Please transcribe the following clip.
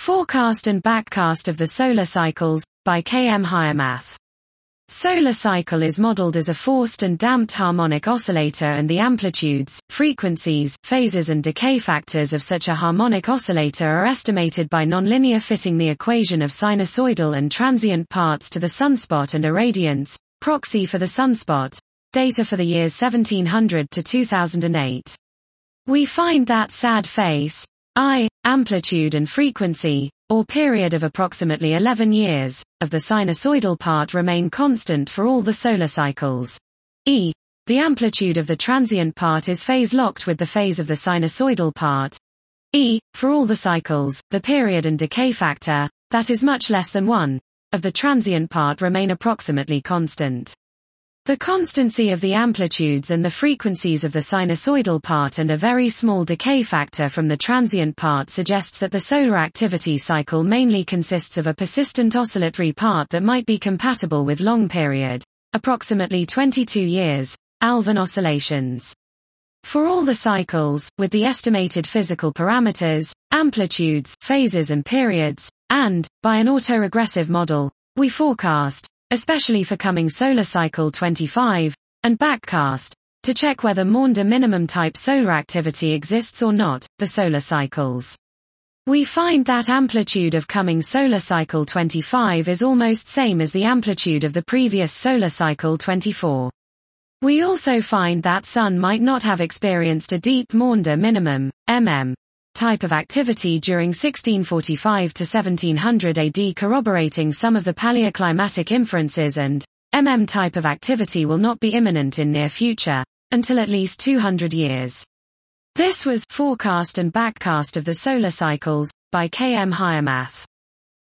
Forecast and backcast of the solar cycles, by K. M. Hiremath. Solar cycle is modeled as a forced and damped harmonic oscillator, and the amplitudes, frequencies, phases and decay factors of such a harmonic oscillator are estimated by nonlinear fitting the equation of sinusoidal and transient parts to the sunspot and irradiance, proxy for the sunspot, data for the years 1700 to 2008. We find that SAD phase, I, amplitude and frequency, or period of approximately 11 years, of the sinusoidal part remain constant for all the solar cycles. E. The amplitude of the transient part is phase-locked with the phase of the sinusoidal part. E. For all the cycles, the period and decay factor, that is much less than 1, of the transient part remain approximately constant. The constancy of the amplitudes and the frequencies of the sinusoidal part and a very small decay factor from the transient part suggests that the solar activity cycle mainly consists of a persistent oscillatory part that might be compatible with long period, approximately 22 years, Alvan oscillations. For all the cycles, with the estimated physical parameters, amplitudes, phases and periods, and, by an autoregressive model, we forecast, especially for coming solar cycle 25, and backcast, to check whether Maunder minimum type solar activity exists or not, the solar cycles. We find that amplitude of coming solar cycle 25 is almost same as the amplitude of the previous solar cycle 24. We also find that Sun might not have experienced a deep Maunder minimum, type of activity during 1645 to 1700 AD, corroborating some of the paleoclimatic inferences, and type of activity will not be imminent in near future, until at least 200 years. This was Forecast and Backcast of the Solar Cycles, by K. M. Hiremath.